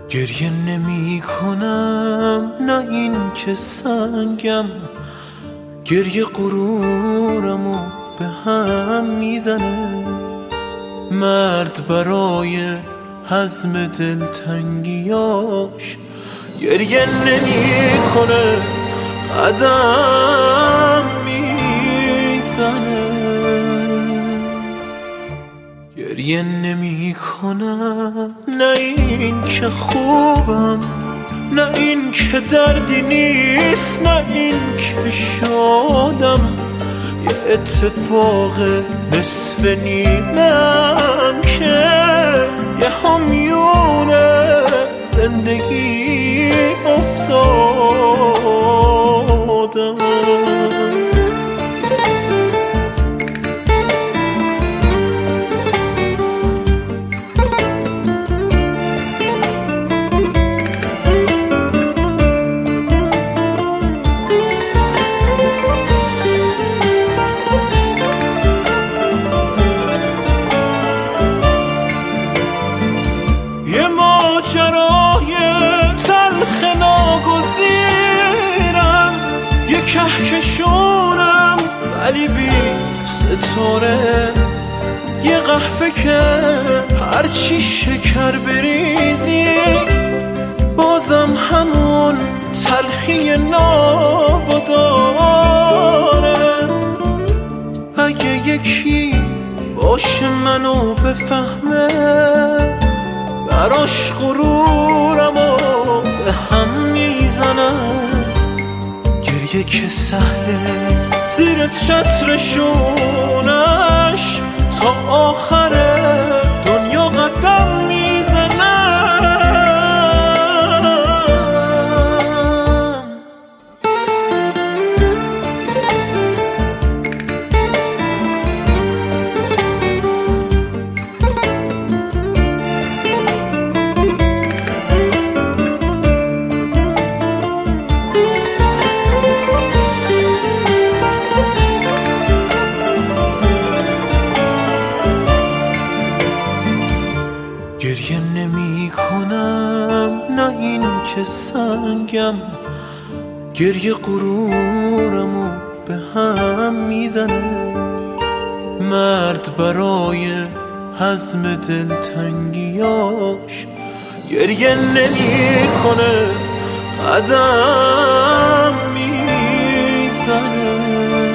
گریه نمی کنم، نه این که سنگم، گریه غرورمو به هم میزنه. مرد برای هضم دلتنگیاش گریه نمی کنه، قدم میزنه. گریه نمی کنم، نه این که خوبم، نه این که دردی نیست، نه این که شادم. یه اتفاق نصف نیمم که یه همیون زندگی افتادم. ماجرای تلخ ناگزیرم، یه کهکشونم ولی بی ستاره، یه قهوه که هرچی شکر بریزی بازم همون تلخی نابو داره. اگه یکی باشه منو بفهمه، براش غرورمو به هم میزنم. گریه که سهله زیر چترشونش تا آخر دنیا قدم میزنم. گریه نمی کنم، نه این که سنگم، گریه غرورمو به هم میزنه. مرد برای هضم دلتنگیاش گریه نمی کنه، قدم میزنه.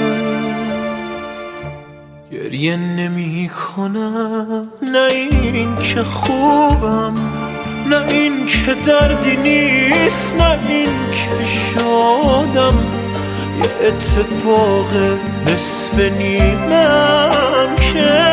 گریه نمی کنم، نه این که خوبم، نه این که دردی نیست، نه این که شادم. یه اتفاق نصف نیمم که